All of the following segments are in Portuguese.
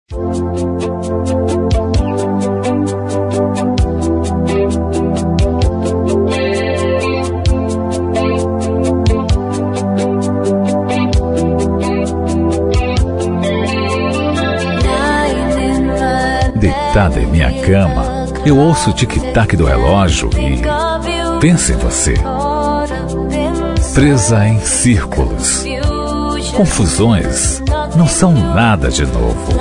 Deitada em minha cama, eu ouço o tic-tac do relógio e penso em você. Presa em círculos, confusões não são nada de novo.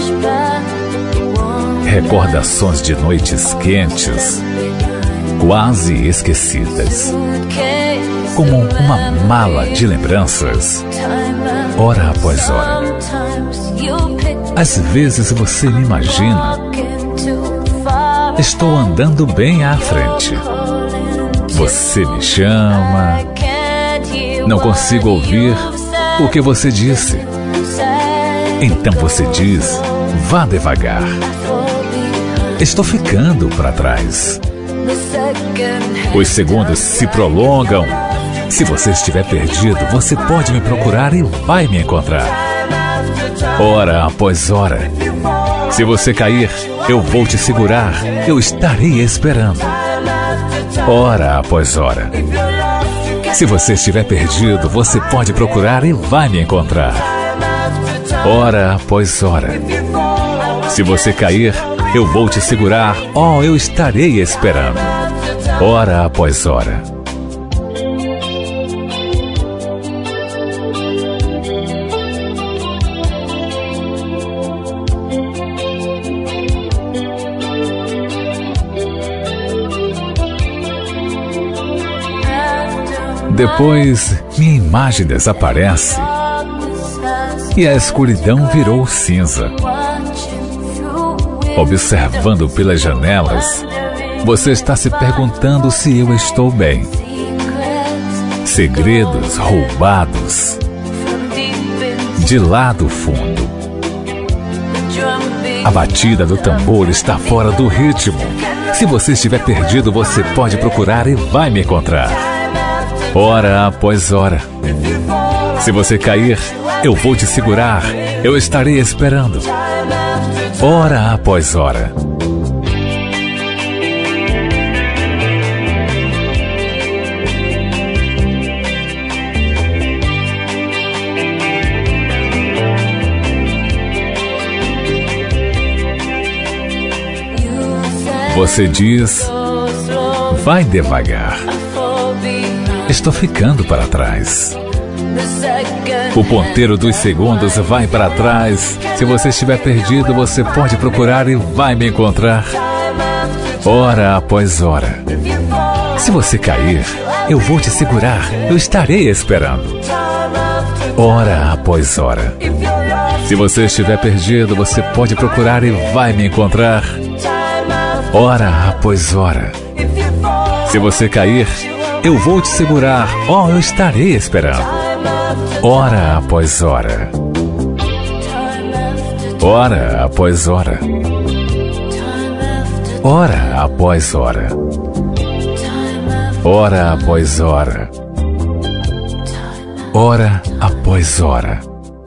Recordações de noites quentes, quase esquecidas, como uma mala de lembranças, hora após hora. Às vezes você me imagina, estou andando bem à frente. Você me chama, não consigo ouvir o que você disse. Então você diz, vá devagar. Estou ficando para trás. Os segundos se prolongam. Se você estiver perdido, você pode me procurar e vai me encontrar. Hora após hora. Se você cair, eu vou te segurar. Eu estarei esperando. Hora após hora. Se você estiver perdido, você pode procurar e vai me encontrar. Hora após hora. Se você cair, eu vou te segurar. Oh, eu estarei esperando. Hora após hora. Depois, minha imagem desaparece e a escuridão virou cinza. Observando pelas janelas, você está se perguntando se eu estou bem. Segredos roubados de lá do fundo. A batida do tambor está fora do ritmo. Se você estiver perdido, você pode procurar e vai me encontrar. Hora após hora. Se você cair, eu vou te segurar. Eu estarei esperando. Hora após hora. Você diz, vai devagar. Estou ficando para trás. O ponteiro dos segundos vai para trás. Se você estiver perdido, você pode procurar e vai me encontrar. Hora após hora. Se você cair, eu vou te segurar. Eu estarei esperando. Hora após hora. Se você estiver perdido, você pode procurar e vai me encontrar. Hora após hora. Se você cair, eu vou te segurar. Oh, eu estarei esperando. Hora após hora. Hora após hora. Hora após hora. Hora após hora. Hora após hora.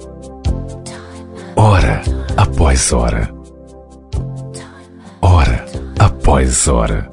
Hora após hora. Hora após hora.